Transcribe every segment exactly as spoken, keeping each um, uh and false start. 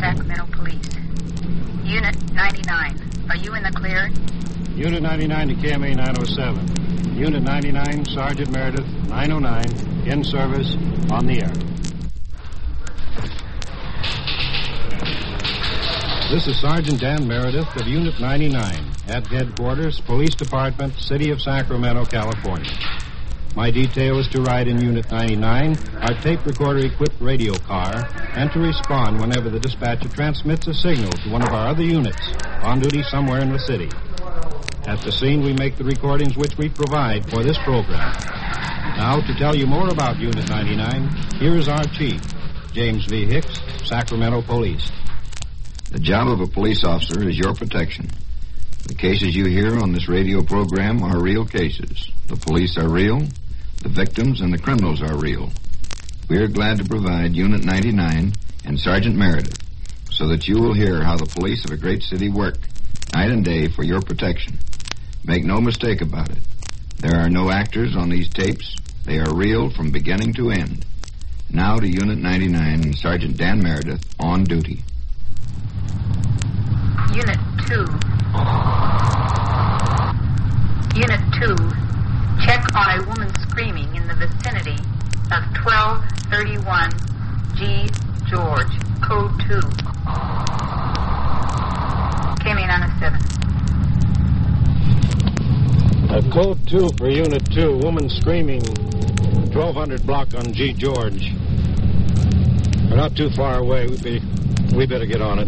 Sacramento Police. Unit ninety-nine, are you in the clear? Unit ninety-nine to K M A nine oh seven. Unit ninety-nine, Sergeant Meredith, nine oh nine, in service, on the air. This is Sergeant Dan Meredith of Unit ninety-nine at Headquarters, Police Department, City of Sacramento, California. My detail is to ride in Unit ninety-nine, our tape recorder-equipped radio car, and to respond whenever the dispatcher transmits a signal to one of our other units on duty somewhere in the city. At the scene, we make the recordings which we provide for this program. Now, to tell you more about Unit ninety-nine, here is our chief, James V. Hicks, Sacramento Police. The job of a police officer is your protection. The cases you hear on this radio program are real cases. The police are real. The victims and the criminals are real. We are glad to provide Unit ninety-nine and Sergeant Meredith so that you will hear how the police of a great city work night and day for your protection. Make no mistake about it. There are no actors on these tapes. They are real from beginning to end. Now to Unit ninety-nine and Sergeant Dan Meredith on duty. Unit two. Unit two. Check on a woman screaming in the vicinity of twelve thirty-one G. George, Code two. K M A nine oh seven. Uh, code two for Unit two. Woman screaming, twelve hundred block on G. George. We're not too far away. We, be, we better get on it.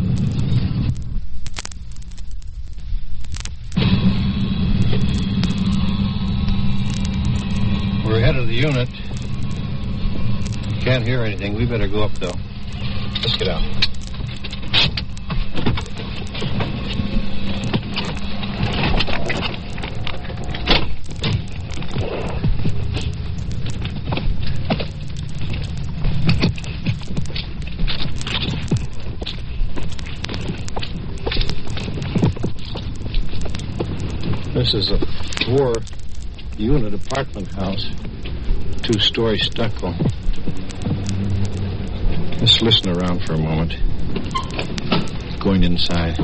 We're ahead of the unit. Can't hear anything. We better go up, though. Let's get out. This is a four-unit apartment house, two-story stucco. Let's listen around for a moment. Going inside.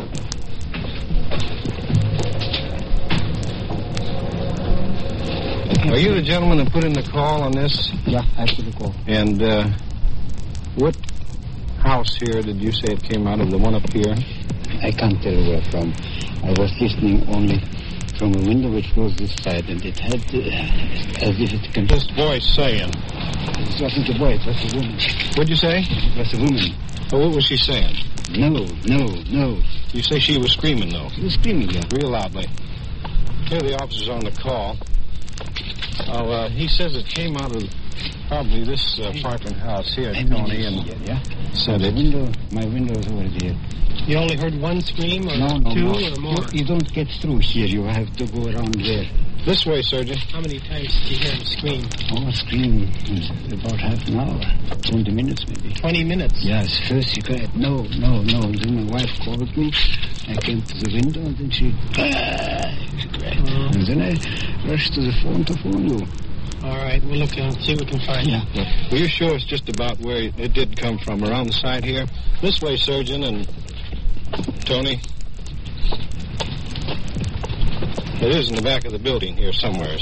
Are you the gentleman who put in the call on this? Yeah, I put the call. And uh, what house here did you say it came out of? The one up here? I can't tell where from. I was listening only from a window which was this side, and it had uh, as if it can... This voice saying... It wasn't a boy, it was a woman. What'd you say? It was a woman. Oh, what was she saying? No, no, no. You say she was screaming, though? She was screaming, yeah. Real loudly. Here the officer's on the call. Oh, uh, he says it came out of probably this uh, apartment house here, I Tony, and here, yeah? said the it. Window, my window is over there. You only heard one scream, or no, no, two, no. or more? You, you don't get through here. You have to go around there. This way, Sergeant. How many times did you hear him scream? Oh, scream about half an hour. Twenty minutes, maybe. Twenty minutes? Yes. First he cried, no, no, no. And then my wife called me. I came to the window, and then she... Ah, she cried. Uh-huh. And then I rushed to the phone to phone you. All right, we'll look and see what we can find. Yeah. yeah. Will you show us just about where it did come from, around the side here? This way, Sergeant, and Tony. It is in the back of the building here somewhere.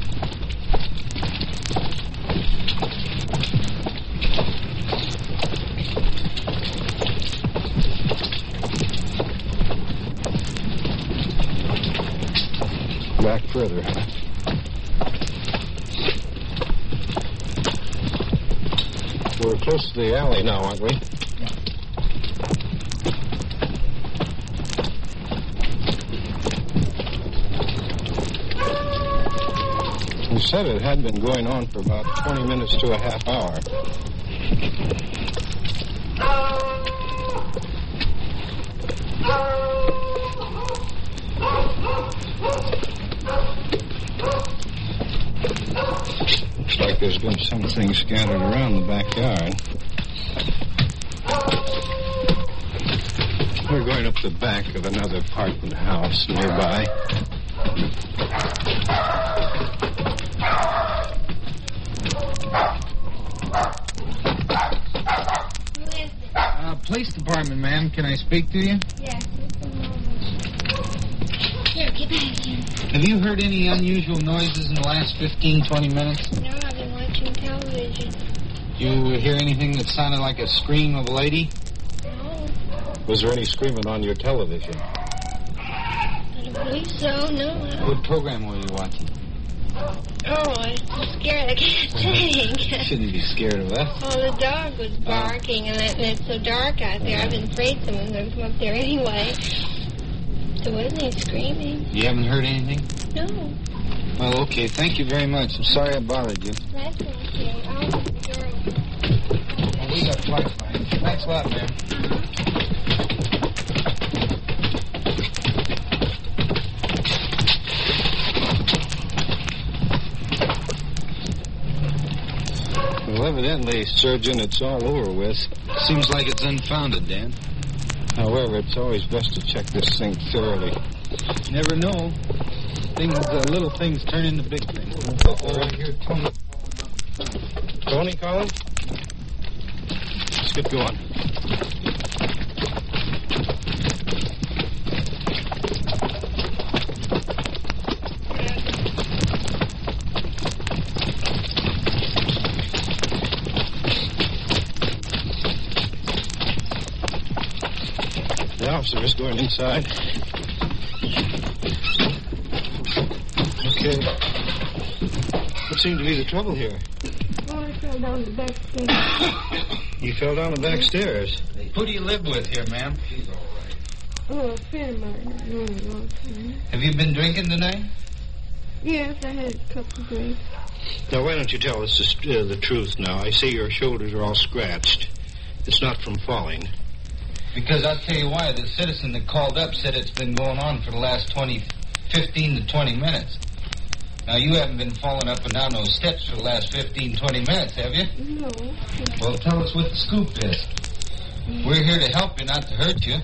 Back further, huh? We're close to the alley now, aren't we? Yeah. You said it had been going on for about twenty minutes to a half hour. Looks like there's been something scattered around the backyard. We're going up the back of another apartment house nearby. Uh, police department. Department, ma'am. Can I speak to you? Yes, just a moment. Here, get back in. Have you heard any unusual noises in the last fifteen, twenty minutes? No, I've been watching television. You hear anything that sounded like a scream of a lady? No, Was there any screaming on your television? I don't believe so, no. What program were you watching? Oh, I'm so scared I can't think. Shouldn't be scared of us. Oh, the dog was barking, and, it, and it's so dark out there. I've been afraid someone's going to come up there anyway. So wasn't he screaming? You haven't heard anything? No. Well, okay. Thank you very much. I'm sorry I bothered you. That's okay. I'll let the girl. Well, we got flashlights. Thanks a lot, ma'am. Well, evidently, Surgeon, it's all over with. Seems like it's unfounded, Dan. However, it's always best to check this thing thoroughly. Never know. Things, uh, little things turn into big things. Uh-oh, I hear Tony. Tony calling? Let's get going. The officer is going inside. Okay. What seemed to be the trouble here? Oh, I fell down the back stairs. You fell down the back stairs. Who do you live with here, ma'am? Oh, a friend of mine. I've known a long time. Have you been drinking tonight? Yes, I had a couple of drinks. Now, why don't you tell us the, uh, the truth now? I see your shoulders are all scratched. It's not from falling. Because I'll tell you why. The citizen that called up said it's been going on for the last twenty, fifteen to twenty minutes. Now, you haven't been falling up and down those steps for the last fifteen, twenty minutes, have you? No. Well, tell us what the scoop is. We're here to help you, not to hurt you.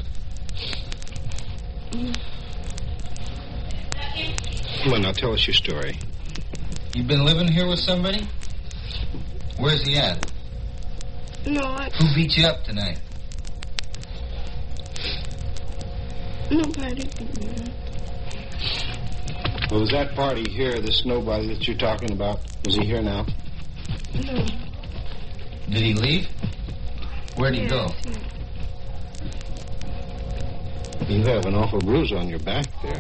Come on, now, tell us your story. You've been living here with somebody? Where's he at? No, I... Who beat you up tonight? Nobody did that. Well, was that party here, this nobody that you're talking about, is he here now? No. Did he leave? Where'd he Yes, go? yes. You have an awful bruise on your back there.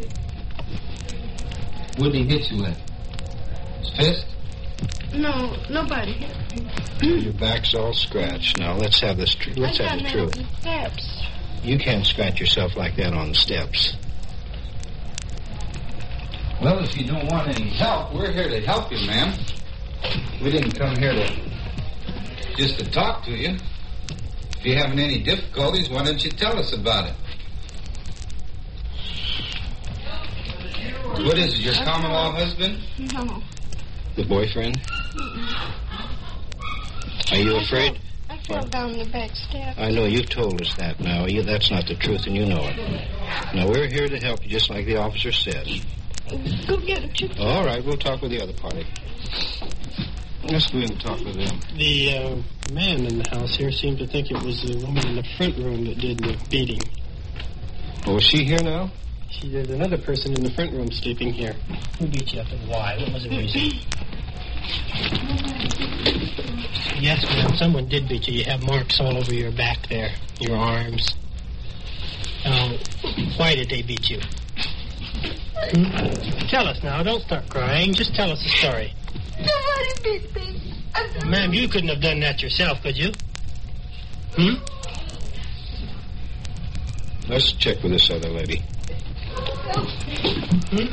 What'd he hit you with? His fist? No, nobody hit me. Your back's all scratched. Now, let's have this tr- let's I have the got truth. the steps. You can't scratch yourself like that on the steps. Well, if you don't want any help, we're here to help you, ma'am. We didn't come here to just to talk to you. If you're having any difficulties, why don't you tell us about it? What is it, your common law husband? No. The boyfriend? Are you afraid? I fell down the back step. I know you've told us that now. You, that's not the truth, and you know it. Now, we're here to help you, just like the officer says. Go get a chip. All right, we'll talk with the other party. Let's go in and talk with them. The uh, man in the house here seemed to think it was the woman in the front room that did the beating. Oh, is she here now? She, there's another person in the front room sleeping here. Who beat you up and why? What was the reason? Yes, ma'am, someone did beat you. You have marks all over your back there, your arms. Now, why did they beat you? Hmm? Tell us now. Don't start crying. Just tell us the story. Somebody beat me. Ma'am, you couldn't have done that yourself, could you? Hmm? Let's check with this other lady. Hmm?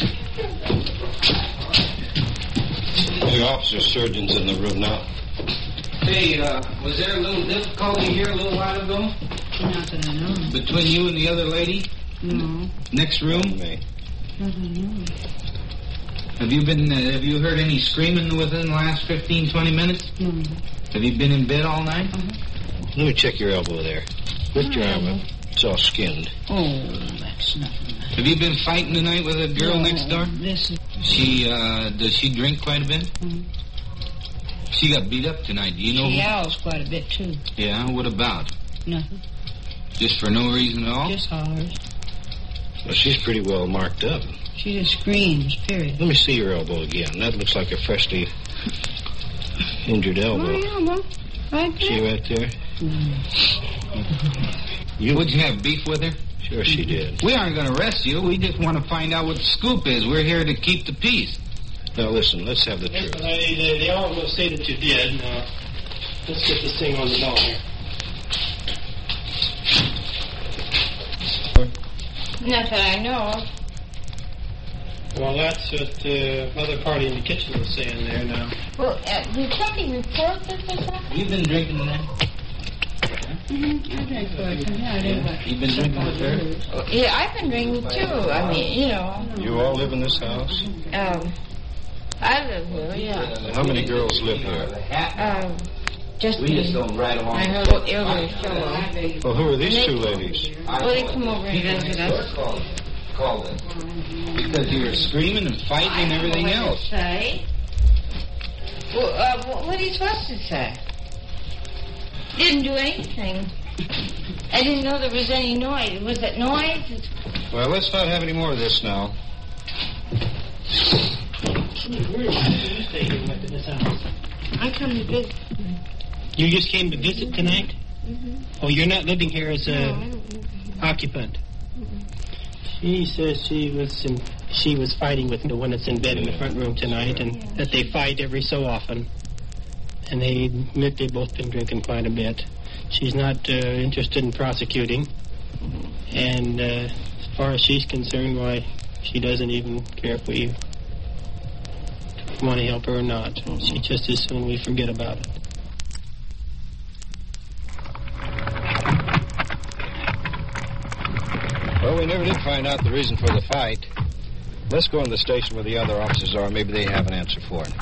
The officer surgeon's in the room now. Hey, uh, was there a little difficulty here a little while ago? Not that I know. Between you and the other lady? No. Next room? Me. Not that I know. Have you been, uh, have you heard any screaming within the last fifteen, twenty minutes? No. Have you been in bed all night? Uh-huh. Let me check your elbow there. Lift your arm up. It's all skinned. Oh, that's nothing. Have you been fighting tonight with a girl No, next door? This is... She, uh, does she drink quite a bit? Mhm. She got beat up tonight. Do you know? She who- yowls quite a bit, too. Yeah, what about? Nothing. Just for no reason at all? Just hollers. Well, she's pretty well marked up. She just screams, period. Let me see your elbow again. That looks like a freshly injured elbow. My elbow? Right there? See right there? Mm. You, would you have beef with her? Sure she did. We aren't going to arrest you. We just want to find out what the scoop is. We're here to keep the peace. Now, listen, let's have the truth. Listen, they, they, they all will say that you did. Now, let's get this thing on the ball here. Not that I know of. Well, that's what the other party in the kitchen was saying there now. Well, uh, did somebody report this or something? You've been drinking tonight? Mm-hmm. I drank for it. Yeah, I did. You've been drinking with her? Yeah, I've been drinking too. I mean, you know. You all live in this house? Um, I live here, yeah. How many girls live here? Um, just We just don't ride along. I heard what elderly fellow. Well, who are these two ladies? Well, they come over and visit us. Called it. Because you were screaming and fighting and everything else. Say? Well, uh, what are you supposed to say? Didn't do anything. I didn't know there was any noise. Was it noise? Well, let's not have any more of this now. Where did you stay here at this house? I come to visit. You just came to visit tonight? Mm-hmm. Oh, you're not living here as a No, I don't live here. occupant? She says she was in, she was fighting with the one that's in bed in the front room tonight, and Yeah. that they fight every so often. And they admit they've both been drinking quite a bit. She's not uh, interested in prosecuting. And uh, as far as she's concerned, why, she doesn't even care if we want to help her or not. She just as soon we forget about it. Well, we never did find out the reason for the fight. Let's go into the station where the other officers are. Maybe they have an answer for it.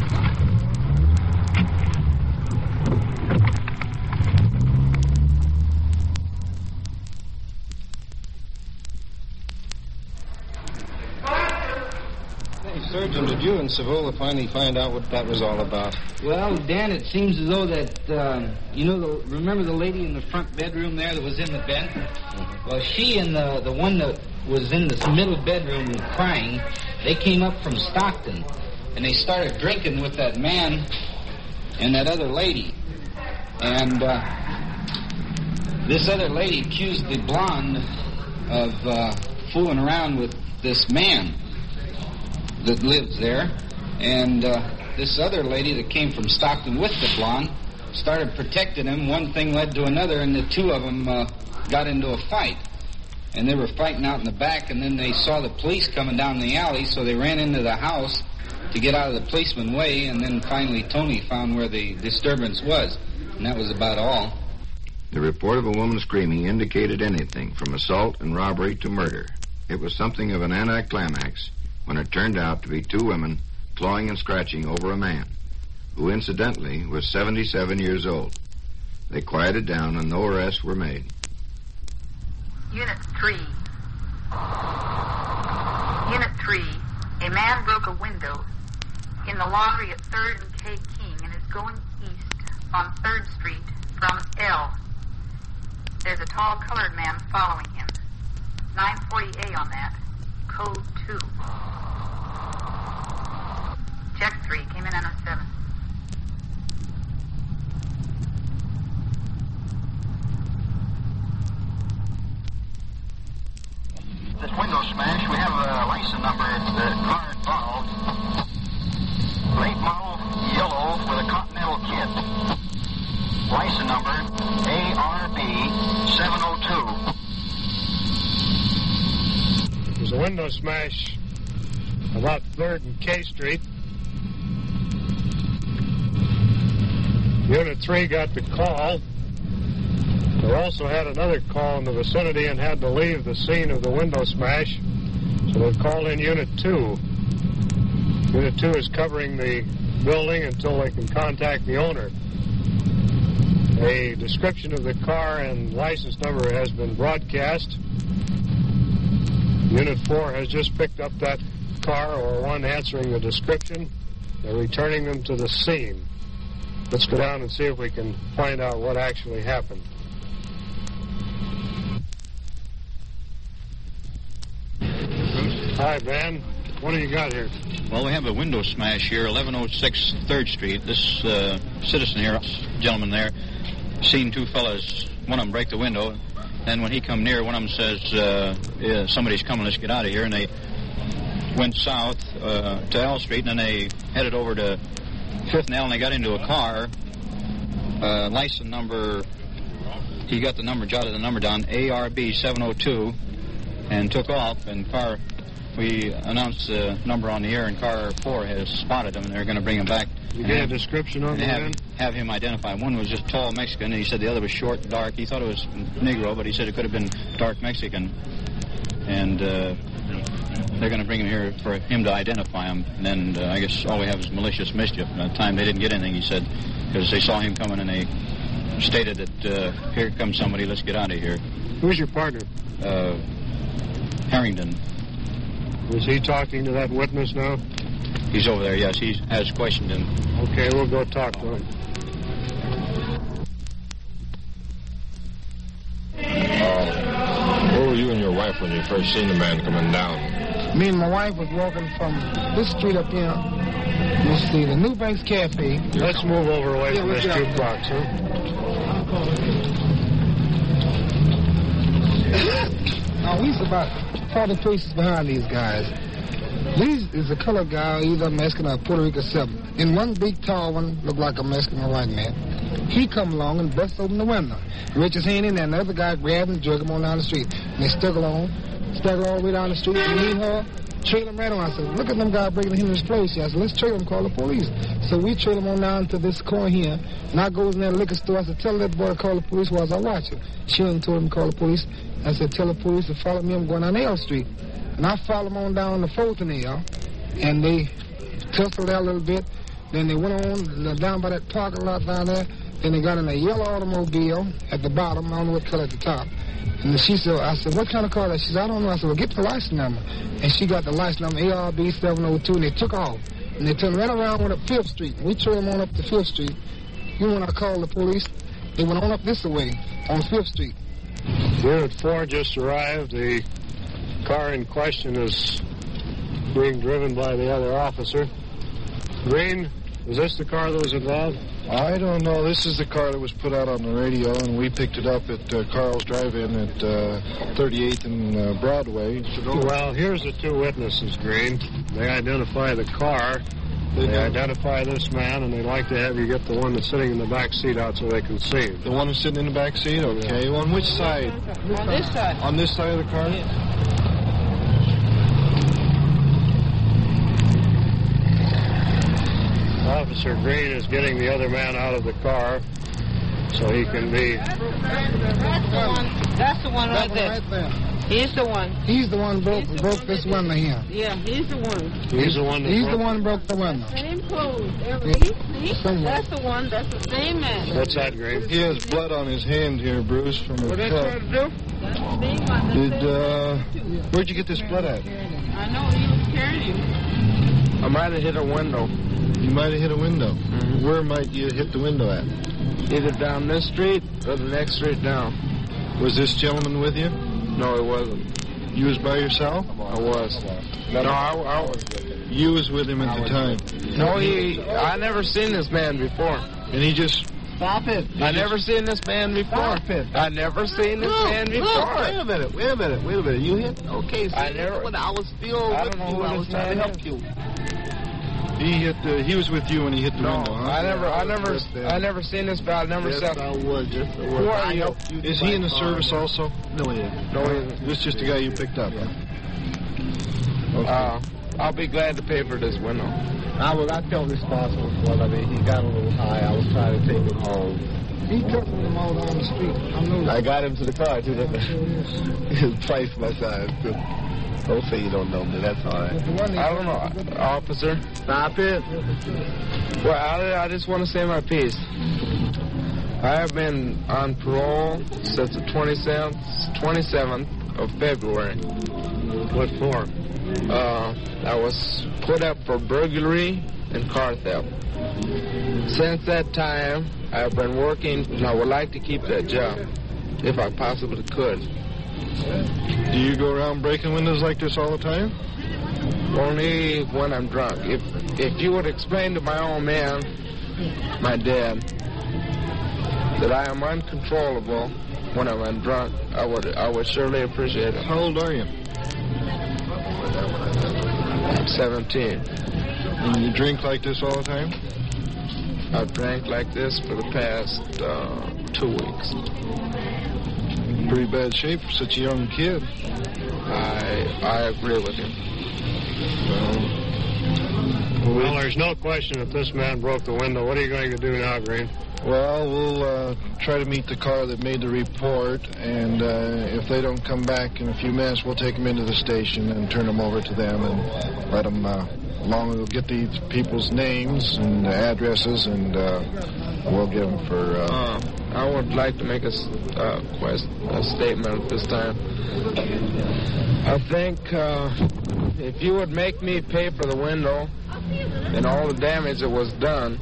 Hey, Surgeon, did you and Savola finally find out what that was all about? Well, Dan, it seems as though that, uh, you know, the, remember the lady in the front bedroom there that was in the bed? Mm-hmm. Well, she and the, the one that was in the middle bedroom crying, they came up from Stockton, and they started drinking with that man and that other lady. And uh, this other lady accused the blonde of uh, fooling around with this man that lives there. And uh, this other lady that came from Stockton with the blonde started protecting him. One thing led to another, and the two of them uh, got into a fight. And they were fighting out in the back, and then they saw the police coming down the alley, so they ran into the house to get out of the policeman's way, and then finally Tony found where the disturbance was, and that was about all. The report of a woman screaming indicated anything from assault and robbery to murder. It was something of an anticlimax when it turned out to be two women clawing and scratching over a man, who incidentally was seventy-seven years old. They quieted down and no arrests were made. Unit three. Unit three. A man broke a window in the laundry at third and K King and is going east on third Street from L. There's a tall colored man following him. nine forty A on that. Code two. Check three. Came in on oh seven. This window smash, we have a license number, the car involved. Late model, yellow, with a Continental kit. License number, A R B seven oh two. There's a window smash about third and K Street. Unit three got the call. They also had another call in the vicinity and had to leave the scene of the window smash, so they called in Unit two. Unit two is covering the building until they can contact the owner. A description of the car and license number has been broadcast. Unit four has just picked up that car or one answering the description. They're returning them to the scene. Let's go down and see if we can find out what actually happened. Hi, Ben. What do you got here? Well, we have a window smash here, eleven oh six third Street. This uh, citizen here, gentleman there, seen two fellas, one of them break the window. Then when he come near, one of them says, uh, yeah, somebody's coming, let's get out of here. And they went south uh, to L Street, and then they headed over to Fifth and L, and they got into a car. Uh, license number, he got the number, jotted the number down, A R B seven oh two, and took off. And car, we announced the number on the air, and car four has spotted him, and they're going to bring him back. You get a description on the have, man? have him identify. One was just tall Mexican, and he said the other was short, dark. He thought it was Negro, but he said it could have been dark Mexican. And uh, they're going to bring him here for him to identify him. And then uh, I guess all we have is malicious mischief. And at the time they didn't get anything, he said, because they saw him coming, and they stated that, uh, here comes somebody, let's get out of here. Who's your partner? Uh, Harrington. Was he talking to that witness now? He's over there, yes. He has questioned him. Okay, we'll go talk to him. Uh, where were you and your wife when you first seen the man coming down? Me and my wife was walking from this street up here. Let's see, the New Banks Cafe. Let's move over away Yeah, from we'll this get jukebox, huh? Now, we's about forty paces behind these guys. These is a colored guy, either Mexican or Puerto Rican seven. And one big tall one looked like a Mexican or white man. He come along and bust open the window. Reach his hand in there, and the other guy grabbed him and jerked him on down the street. And they stuck along, stuck all the way down the street. And me and her trailed him right on. I said, look at them guys breaking into his place here. I said, let's trail him, call the police. So we trailed him on down to this corner here. And I goes in that liquor store. I said, tell that boy to call the police while I watch him. She told him to call the police. I said, tell the police to follow me. I'm going down L Street. And I followed them on down the Fulton L. And they tussled out a little bit. Then they went on down by that parking lot down there. Then they got in a yellow automobile at the bottom. I don't know what color at the top. And she said, I said, what kind of car is that? She said, I don't know. I said, well, get the license number. And she got the license number, A R B seven oh two, and they took off. And they turned right around, went up Fifth Street. We trailed them on up to Fifth Street. You when I called the police, they went on up this way on Fifth Street. Unit four just arrived. The car in question is being driven by the other officer. Green, was this the car that was involved? I don't know. This is the car that was put out on the radio, and we picked it up at uh, Carl's Drive-In at uh, thirty-eighth and uh, Broadway. Well, here's the two witnesses, Green. They identify the car. They, they identify this man, and they'd like to have you get the one that's sitting in the back seat out so they can see him. The one who's sitting in the back seat? Okay. Yeah. On which side? On this side. On this side of the car? Yeah. Officer Green is getting the other man out of the car so he can be... That's the one, That's the one right there. Right there. He's the one. He's the one broke the broke one this window here. Yeah, he's the one. He's the one that He's broke. the one who broke the window. Same clothes. Every, Yeah. see? That's the one. That's the same man. What's that, Green? He has blood on his hand here, Bruce, from a What they cut. trying to do? That's the same one. Did, That's uh, where'd you get this blood at? I know he was carrying him. I might have hit a window. You might have hit a window. Mm-hmm. Where might you hit the window at? Either down this street or the next street down. Was this gentleman with you? No, it wasn't. You was by yourself? I was. No, I, I was. You was with him at the time. No, he. I never seen this man before. And he just... Stop it. I never seen this man before. Stop it. I never seen this Look, man look, before. wait a minute, wait a minute, wait a minute. You hit? Okay, so I never. when I was still I with don't know you, who I this was trying to man help is. you. He hit the, he was with you when he hit the No, window, huh? I never, I never, Yes, I never seen this guy. I never Yes, said. I was, yes, I was. Who are you? Is he in the service also? No, he isn't. No, he isn't. This is just the guy you picked up, huh? Okay. Uh, I'll be glad to pay for this window. I was, I felt responsible for it. I mean, he got a little high. I was trying to take him home. He took them all down the street. I know that. I got him to the car, too. His twice my size. Don't say you don't know me. That's all right. I don't know, officer. Stop it. Well, I, I just want to say my piece. I have been on parole since the twenty-seventh of February. What for? Uh, I was put up for burglary and car theft. Since that time, I've been working, and I would like to keep that job, if I possibly could. Do you go around breaking windows like this all the time? Only when I'm drunk. If if you would explain to my old man, my dad, that I am uncontrollable when I'm drunk, I would I would surely appreciate it. How old are you? I'm seventeen. And you drink like this all the time? I've drank like this for the past uh, two weeks. Pretty bad shape for such a young kid. I I agree with him. Well, well, there's no question that this man broke the window. What are you going to do now, Green? Well, we'll uh, try to meet the car that made the report, and uh, if they don't come back in a few minutes, we'll take them into the station and turn them over to them and let them, uh, along with, we'll get these people's names and addresses, and uh, we'll give them for... Uh, uh, I would like to make a, uh, quest, a statement at this time. I think uh, if you would make me pay for the window and all the damage that was done,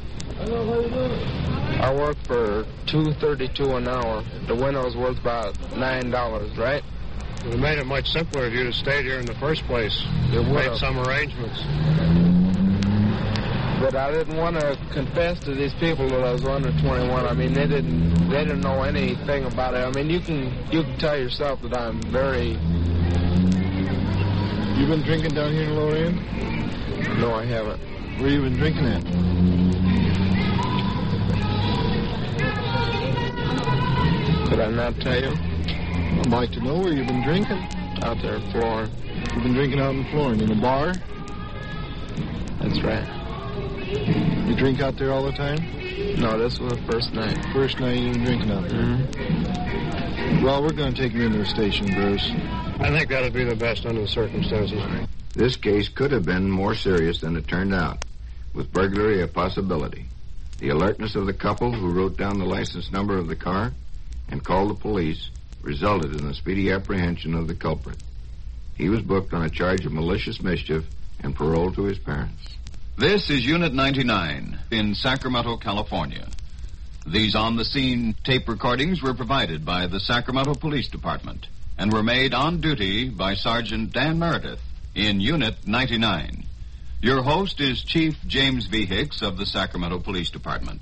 I work for two thirty-two an hour. The window's worth about nine dollars, right? It would have made it much simpler if you'd have stayed here in the first place. It would made have. some arrangements. But I didn't want to confess to these people that I was under twenty-one. I mean, they didn't they didn't know anything about it. I mean, you can you can tell yourself that I'm very. You been drinking down here in Lower End? No, I haven't. Where you been drinking at? Could I not tell you? I'd like to know where you've been drinking. Out there in Florida. You've been drinking out in Florida, in a bar? That's right. You drink out there all the time? No, this was the first night. First night you've been drinking out there? Mm-hmm. Well, we're going to take you into the station, Bruce. I think that would be the best under the circumstances. This case could have been more serious than it turned out, with burglary a possibility. The alertness of the couple who wrote down the license number of the car and called the police resulted in the speedy apprehension of the culprit. He was booked on a charge of malicious mischief and paroled to his parents. This is Unit ninety-nine in Sacramento, California. These on-the-scene tape recordings were provided by the Sacramento Police Department and were made on duty by Sergeant Dan Meredith in Unit ninety-nine. Your host is Chief James V. Hicks of the Sacramento Police Department.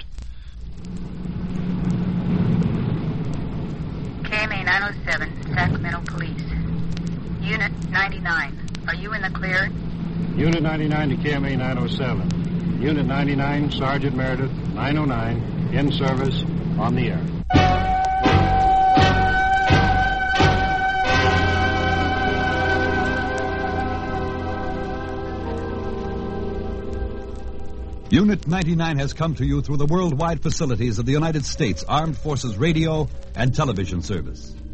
K M A nine oh seven, Sacramento Police. Unit ninety-nine, are you in the clear? Unit ninety-nine to K M A nine oh seven. Unit ninety-nine, Sergeant Meredith, nine oh nine, in service, on the air. Unit ninety-nine has come to you through the worldwide facilities of the United States Armed Forces Radio and Television Service.